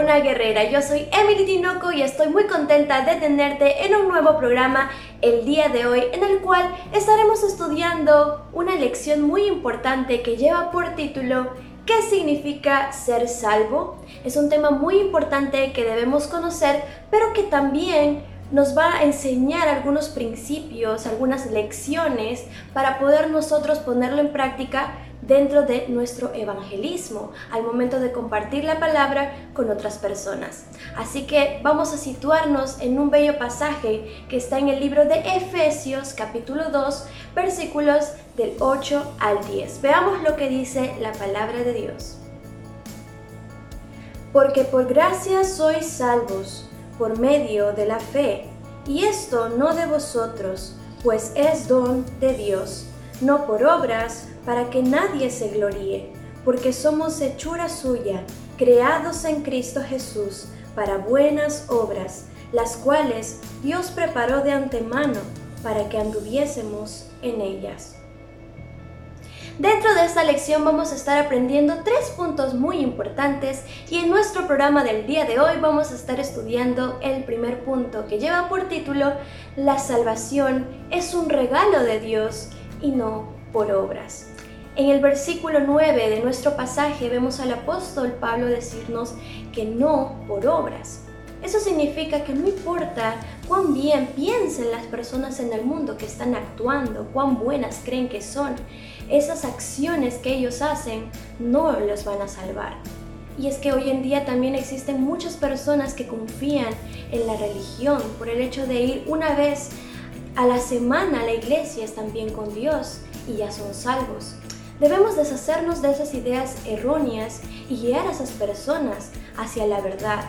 una guerrera. Yo soy Emily Tinoco y estoy muy contenta de tenerte en un nuevo programa el día de hoy, en el cual estaremos estudiando una lección muy importante que lleva por título ¿qué significa ser salvo? Es un tema muy importante que debemos conocer, pero que también nos va a enseñar algunos principios, algunas lecciones para poder nosotros ponerlo en práctica dentro de nuestro evangelismo, al momento de compartir la palabra con otras personas. Así que vamos a situarnos en un bello pasaje que está en el libro de Efesios, capítulo 2, versículos del 8 al 10. Veamos lo que dice la palabra de Dios. Porque por gracia sois salvos, por medio de la fe, y esto no de vosotros, pues es don de Dios, no por obras, para que nadie se gloríe, porque somos hechura suya, creados en Cristo Jesús, para buenas obras, las cuales Dios preparó de antemano para que anduviésemos en ellas. Dentro de esta lección vamos a estar aprendiendo 3 puntos muy importantes y en nuestro programa del día de hoy vamos a estar estudiando el primer punto que lleva por título La salvación es un regalo de Dios y no por obras. En el versículo 9 de nuestro pasaje vemos al apóstol Pablo decirnos que no por obras. Eso significa que no importa cuán bien piensen las personas en el mundo que están actuando, cuán buenas creen que son, esas acciones que ellos hacen no los van a salvar. Y es que hoy en día también existen muchas personas que confían en la religión por el hecho de ir una vez a la semana a la iglesia, están bien con Dios y ya son salvos. Debemos deshacernos de esas ideas erróneas y guiar a esas personas hacia la verdad.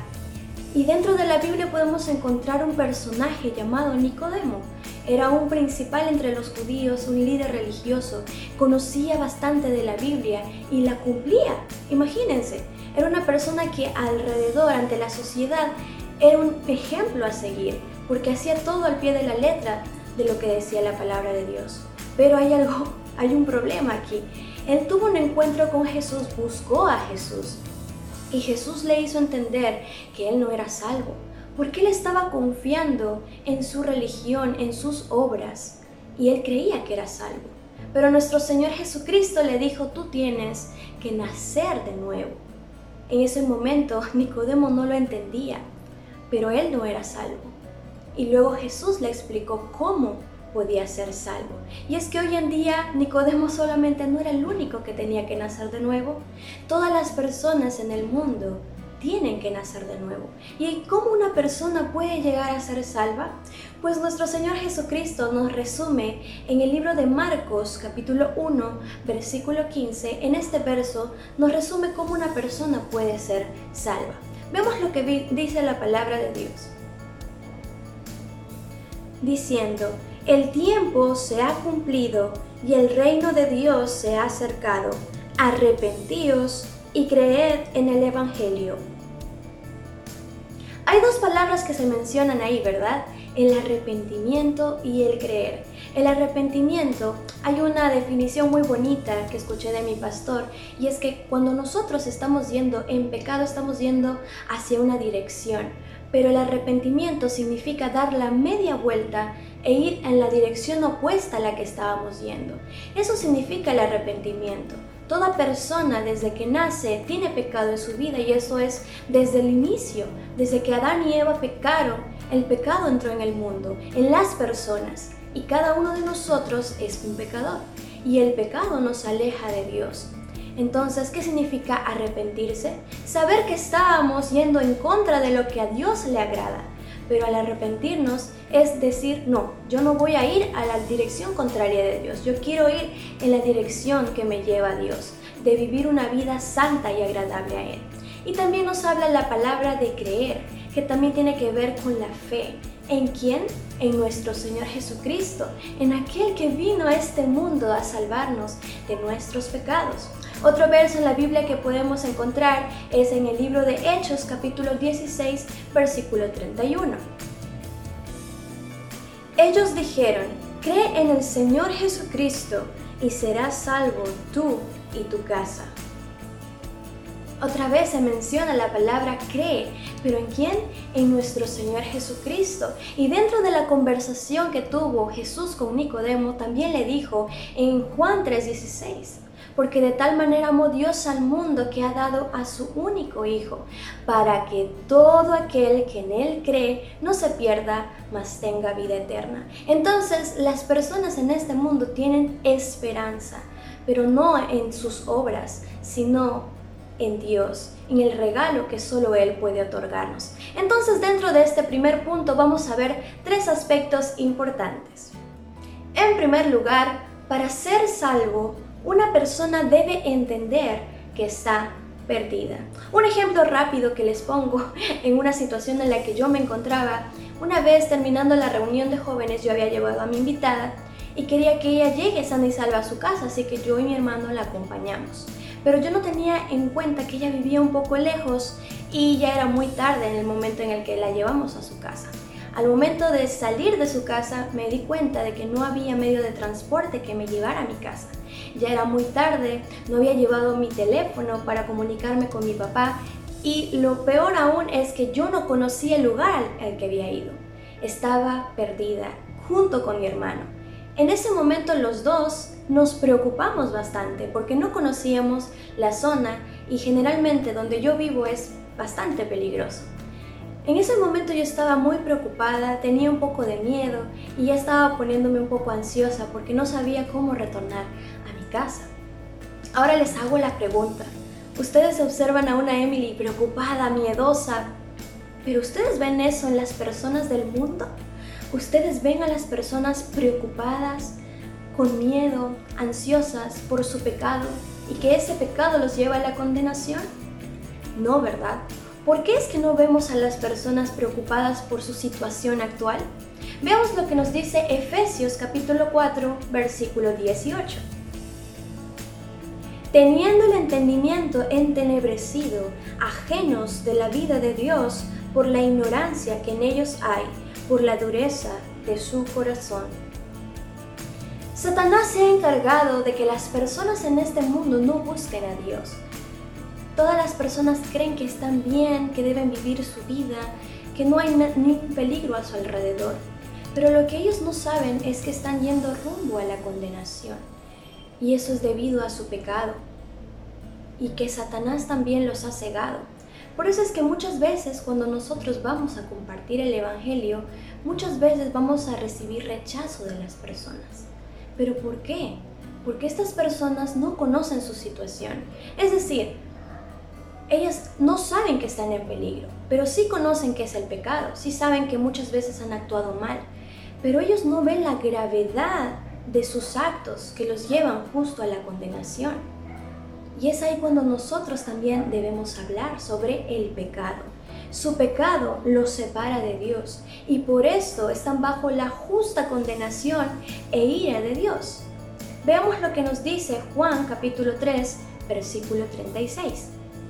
Y dentro de la Biblia podemos encontrar un personaje llamado Nicodemo. Era un principal entre los judíos, un líder religioso, conocía bastante de la Biblia y la cumplía. Imagínense, era una persona que alrededor, ante la sociedad, era un ejemplo a seguir, porque hacía todo al pie de la letra de lo que decía la palabra de Dios. Pero hay un problema aquí. Él tuvo un encuentro con Jesús, buscó a Jesús. Y Jesús le hizo entender que él no era salvo, porque él estaba confiando en su religión, en sus obras, y él creía que era salvo. Pero nuestro Señor Jesucristo le dijo, tú tienes que nacer de nuevo. En ese momento Nicodemo no lo entendía, pero él no era salvo. Y luego Jesús le explicó cómo podía ser salvo. Y es que hoy en día Nicodemo solamente no era el único que tenía que nacer de nuevo. Todas las personas en el mundo tienen que nacer de nuevo. ¿Y cómo una persona puede llegar a ser salva? Pues nuestro Señor Jesucristo nos resume en el libro de Marcos, capítulo 1, versículo 15. En este verso nos resume cómo una persona puede ser salva. Vemos lo que dice la palabra de Dios. Diciendo, el tiempo se ha cumplido y el reino de Dios se ha acercado. Arrepentíos y creed en el Evangelio. Hay 2 palabras que se mencionan ahí, ¿verdad? El arrepentimiento y el creer. El arrepentimiento, hay una definición muy bonita que escuché de mi pastor, y es que cuando nosotros estamos yendo en pecado, estamos yendo hacia una dirección. Pero el arrepentimiento significa dar la media vuelta e ir en la dirección opuesta a la que estábamos yendo. Eso significa el arrepentimiento. Toda persona desde que nace tiene pecado en su vida, y eso es desde el inicio. Desde que Adán y Eva pecaron, el pecado entró en el mundo, en las personas, y cada uno de nosotros es un pecador, y el pecado nos aleja de Dios. Entonces, ¿qué significa arrepentirse? Saber que estábamos yendo en contra de lo que a Dios le agrada. Pero al arrepentirnos es decir, no, yo no voy a ir a la dirección contraria de Dios. Yo quiero ir en la dirección que me lleva a Dios, de vivir una vida santa y agradable a Él. Y también nos habla la palabra de creer, que también tiene que ver con la fe. ¿En quién? En nuestro Señor Jesucristo, en aquel que vino a este mundo a salvarnos de nuestros pecados. Otro verso en la Biblia que podemos encontrar es en el libro de Hechos, capítulo 16, versículo 31. Ellos dijeron, cree en el Señor Jesucristo y serás salvo tú y tu casa. Otra vez se menciona la palabra cree, pero ¿en quién? En nuestro Señor Jesucristo. Y dentro de la conversación que tuvo Jesús con Nicodemo, también le dijo en Juan 3:16, porque de tal manera amó Dios al mundo que ha dado a su único Hijo, para que todo aquel que en Él cree no se pierda, mas tenga vida eterna. Entonces, las personas en este mundo tienen esperanza, pero no en sus obras, sino en Dios, en el regalo que solo Él puede otorgarnos. Entonces, dentro de este primer punto vamos a ver 3 aspectos importantes. En primer lugar, para ser salvo, una persona debe entender que está perdida. Un ejemplo rápido que les pongo en una situación en la que yo me encontraba. Una vez terminando la reunión de jóvenes, yo había llevado a mi invitada y quería que ella llegue sana y salva a su casa, así que yo y mi hermano la acompañamos. Pero yo no tenía en cuenta que ella vivía un poco lejos y ya era muy tarde en el momento en el que la llevamos a su casa. Al momento de salir de su casa me di cuenta de que no había medio de transporte que me llevara a mi casa. Ya era muy tarde, no había llevado mi teléfono para comunicarme con mi papá y lo peor aún es que yo no conocía el lugar al que había ido. Estaba perdida junto con mi hermano. En ese momento los dos nos preocupamos bastante porque no conocíamos la zona y generalmente donde yo vivo es bastante peligroso. En ese momento yo estaba muy preocupada, tenía un poco de miedo y ya estaba poniéndome un poco ansiosa porque no sabía cómo retornar a mi casa. Ahora les hago la pregunta. Ustedes observan a una Emily preocupada, miedosa, pero ¿ustedes ven eso en las personas del mundo? ¿Ustedes ven a las personas preocupadas, con miedo, ansiosas por su pecado y que ese pecado los lleva a la condenación? No, ¿verdad? ¿Por qué es que no vemos a las personas preocupadas por su situación actual? Veamos lo que nos dice Efesios capítulo 4, versículo 18. Teniendo el entendimiento entenebrecido, ajenos de la vida de Dios por la ignorancia que en ellos hay, por la dureza de su corazón. Satanás se ha encargado de que las personas en este mundo no busquen a Dios. Todas las personas creen que están bien, que deben vivir su vida, que no hay ningún peligro a su alrededor. Pero lo que ellos no saben es que están yendo rumbo a la condenación. Y eso es debido a su pecado. Y que Satanás también los ha cegado. Por eso es que muchas veces cuando nosotros vamos a compartir el Evangelio, muchas veces vamos a recibir rechazo de las personas. ¿Pero por qué? Porque estas personas no conocen su situación. Es decir, ellas no saben que están en peligro, pero sí conocen qué es el pecado, sí saben que muchas veces han actuado mal, pero ellos no ven la gravedad de sus actos que los llevan justo a la condenación. Y es ahí cuando nosotros también debemos hablar sobre el pecado. Su pecado los separa de Dios y por esto están bajo la justa condenación e ira de Dios. Veamos lo que nos dice Juan capítulo 3, versículo 36.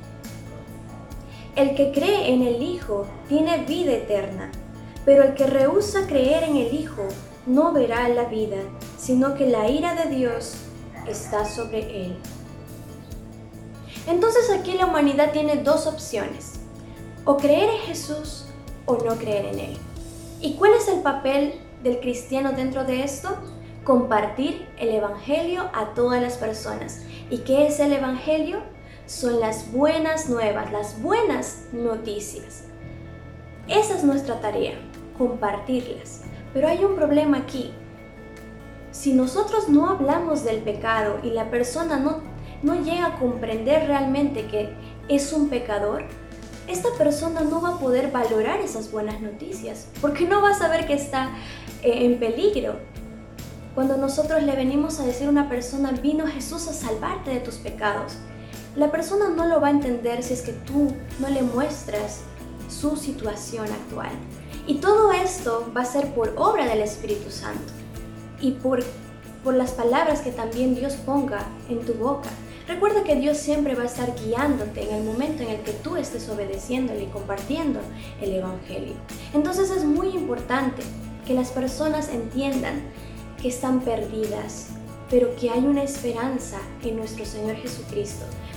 El que cree en el Hijo tiene vida eterna, pero el que rehúsa creer en el Hijo no verá la vida, sino que la ira de Dios está sobre él. Entonces aquí la humanidad tiene 2 opciones, o creer en Jesús o no creer en Él. ¿Y cuál es el papel del cristiano dentro de esto? Compartir el Evangelio a todas las personas. ¿Y qué es el Evangelio? Son las buenas nuevas, las buenas noticias. Esa es nuestra tarea, compartirlas. Pero hay un problema aquí. Si nosotros no hablamos del pecado y la persona no llega a comprender realmente que es un pecador, esta persona no va a poder valorar esas buenas noticias, porque no va a saber que está en peligro. Cuando nosotros le venimos a decir a una persona, vino Jesús a salvarte de tus pecados, la persona no lo va a entender si es que tú no le muestras su situación actual. Y todo esto va a ser por obra del Espíritu Santo y por las palabras que también Dios ponga en tu boca. Recuerda que Dios siempre va a estar guiándote en el momento en el que tú estés obedeciéndole y compartiendo el Evangelio. Entonces es muy importante que las personas entiendan que están perdidas, pero que hay una esperanza en nuestro Señor Jesucristo.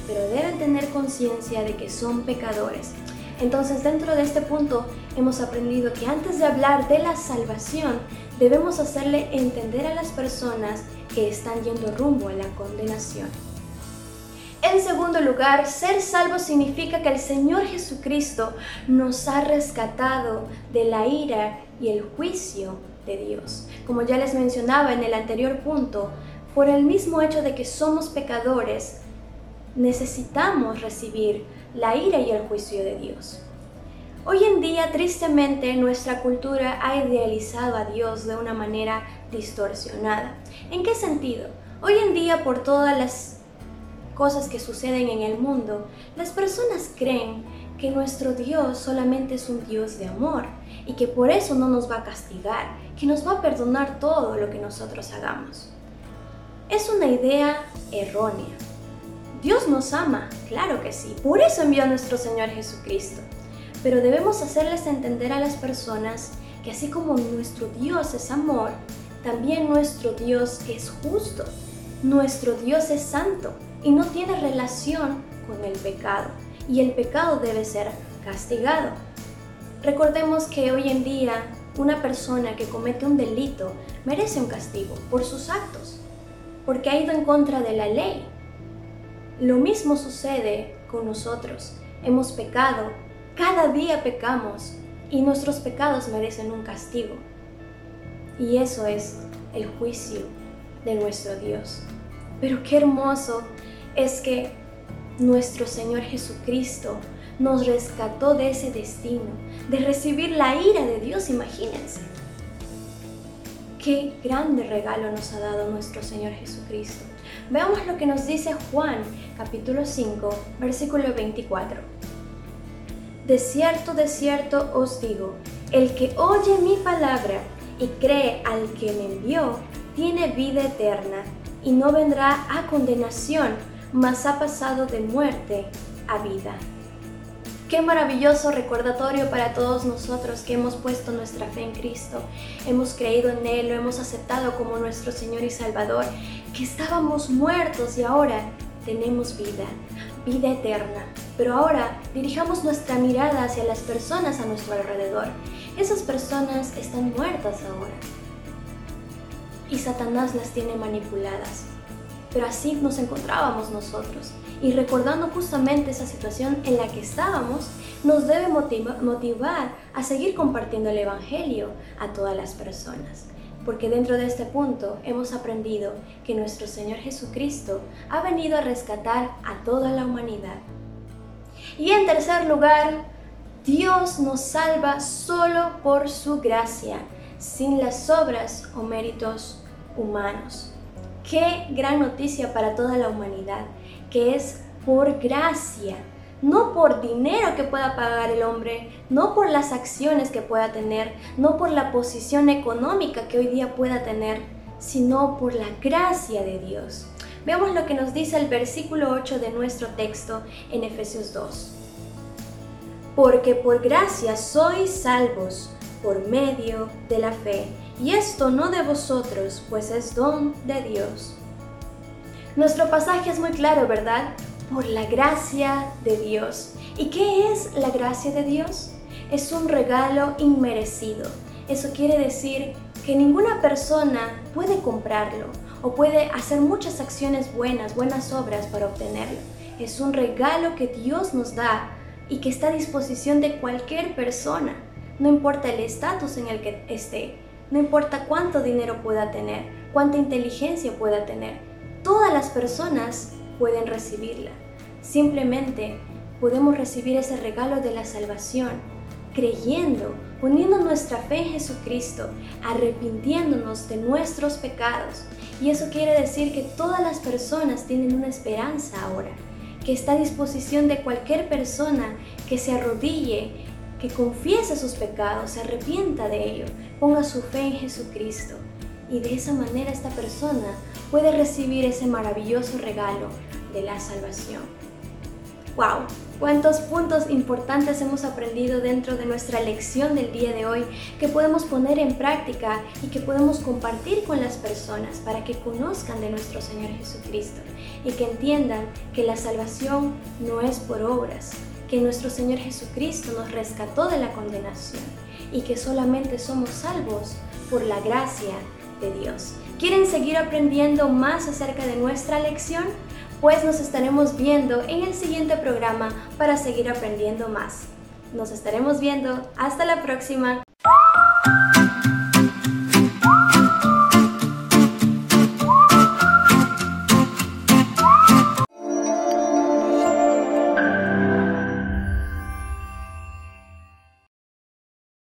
pero deben tener conciencia de que son pecadores. Entonces, dentro de este punto, hemos aprendido que antes de hablar de la salvación, debemos hacerle entender a las personas que están yendo rumbo a la condenación. En segundo lugar, ser salvo significa que el Señor Jesucristo nos ha rescatado de la ira y el juicio de Dios. Como ya les mencionaba en el anterior punto, por el mismo hecho de que somos pecadores, necesitamos recibir la ira y el juicio de Dios. Hoy en día, tristemente, nuestra cultura ha idealizado a Dios de una manera distorsionada. ¿En qué sentido? Hoy en día, por todas las cosas que suceden en el mundo, las personas creen que nuestro Dios solamente es un Dios de amor y que por eso no nos va a castigar, que nos va a perdonar todo lo que nosotros hagamos. Es una idea errónea. Dios nos ama, claro que sí, por eso envió a nuestro Señor Jesucristo. Pero debemos hacerles entender a las personas que así como nuestro Dios es amor, también nuestro Dios es justo, nuestro Dios es santo y no tiene relación con el pecado, y el pecado debe ser castigado. Recordemos que hoy en día una persona que comete un delito merece un castigo por sus actos, porque ha ido en contra de la ley. Lo mismo sucede con nosotros. Hemos pecado, cada día pecamos y nuestros pecados merecen un castigo. Y eso es el juicio de nuestro Dios. Pero qué hermoso es que nuestro Señor Jesucristo nos rescató de ese destino, de recibir la ira de Dios, imagínense. Qué grande regalo nos ha dado nuestro Señor Jesucristo. Veamos lo que nos dice Juan, capítulo 5, versículo 24. De cierto os digo, el que oye mi palabra y cree al que me envió, tiene vida eterna y no vendrá a condenación, mas ha pasado de muerte a vida. Qué maravilloso recordatorio para todos nosotros que hemos puesto nuestra fe en Cristo, hemos creído en Él, lo hemos aceptado como nuestro Señor y Salvador, que estábamos muertos y ahora tenemos vida, vida eterna. Pero ahora dirijamos nuestra mirada hacia las personas a nuestro alrededor. Esas personas están muertas ahora y Satanás las tiene manipuladas. Pero así nos encontrábamos nosotros. Y recordando justamente esa situación en la que estábamos, nos debe motivar a seguir compartiendo el Evangelio a todas las personas. Porque dentro de este punto hemos aprendido que nuestro Señor Jesucristo ha venido a rescatar a toda la humanidad. Y en tercer lugar, Dios nos salva solo por su gracia, sin las obras o méritos humanos. Qué gran noticia para toda la humanidad, que es por gracia, no por dinero que pueda pagar el hombre, no por las acciones que pueda tener, no por la posición económica que hoy día pueda tener, sino por la gracia de Dios. Veamos lo que nos dice el versículo 8 de nuestro texto en Efesios 2. Porque por gracia sois salvos por medio de la fe, y esto no de vosotros, pues es don de Dios. Nuestro pasaje es muy claro, ¿verdad? Por la gracia de Dios. ¿Y qué es la gracia de Dios? Es un regalo inmerecido. Eso quiere decir que ninguna persona puede comprarlo o puede hacer muchas acciones buenas obras para obtenerlo. Es un regalo que Dios nos da y que está a disposición de cualquier persona. No importa el estatus en el que esté, no importa cuánto dinero pueda tener, cuánta inteligencia pueda tener, todas las personas pueden recibirla. Simplemente podemos recibir ese regalo de la salvación, creyendo, poniendo nuestra fe en Jesucristo, arrepintiéndonos de nuestros pecados. Y eso quiere decir que todas las personas tienen una esperanza ahora, que está a disposición de cualquier persona que se arrodille, que confiese sus pecados, se arrepienta de ello, ponga su fe en Jesucristo. Y de esa manera esta persona puede recibir ese maravilloso regalo de la salvación. ¡Wow! Cuántos puntos importantes hemos aprendido dentro de nuestra lección del día de hoy que podemos poner en práctica y que podemos compartir con las personas para que conozcan de nuestro Señor Jesucristo. y que entiendan que la salvación no es por obras, que nuestro Señor Jesucristo nos rescató de la condenación y que solamente somos salvos por la gracia de Dios. ¿Quieren seguir aprendiendo más acerca de nuestra lección? Pues nos estaremos viendo en el siguiente programa para seguir aprendiendo más. Nos estaremos viendo. Hasta la próxima.